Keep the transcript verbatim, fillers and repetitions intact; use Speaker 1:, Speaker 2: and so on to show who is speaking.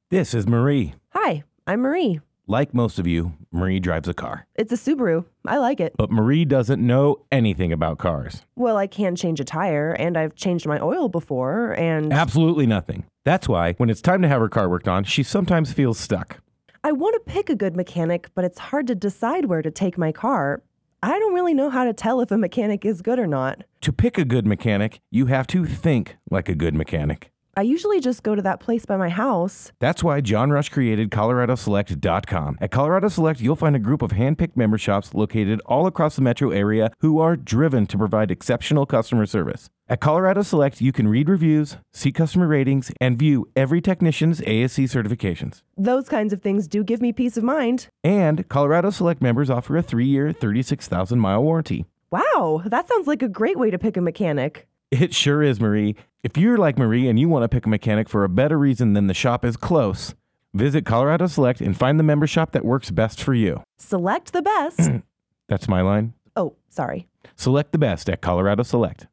Speaker 1: This is Marie.
Speaker 2: Hi, I'm Marie.
Speaker 1: Like most of you, Marie drives a car.
Speaker 2: It's a Subaru. I like it.
Speaker 1: But Marie doesn't know anything about cars.
Speaker 2: Well, I can change a tire, and I've changed my oil before, and...
Speaker 1: Absolutely nothing. That's why, when it's time to have her car worked on, she sometimes feels stuck.
Speaker 2: I want to pick a good mechanic, but it's hard to decide where to take my car. I don't really know how to tell if a mechanic is good or not.
Speaker 1: To pick a good mechanic, you have to think like a good mechanic.
Speaker 2: I usually just go to that place by my house.
Speaker 1: That's why John Rush created Colorado Select dot com. At Colorado Select, you'll find a group of hand-picked member shops located all across the metro area who are driven to provide exceptional customer service. At Colorado Select, you can read reviews, see customer ratings, and view every technician's A S C certifications.
Speaker 2: Those kinds of things do give me peace of mind.
Speaker 1: And Colorado Select members offer a three-year, thirty-six thousand mile warranty.
Speaker 2: Wow, that sounds like a great way to pick a mechanic.
Speaker 1: It sure is, Marie. If you're like Marie and you want to pick a mechanic for a better reason than the shop is close, visit Colorado Select and find the member shop that works best for you.
Speaker 2: Select the best.
Speaker 1: That's my line.
Speaker 2: Oh, sorry.
Speaker 1: Select the best at Colorado Select.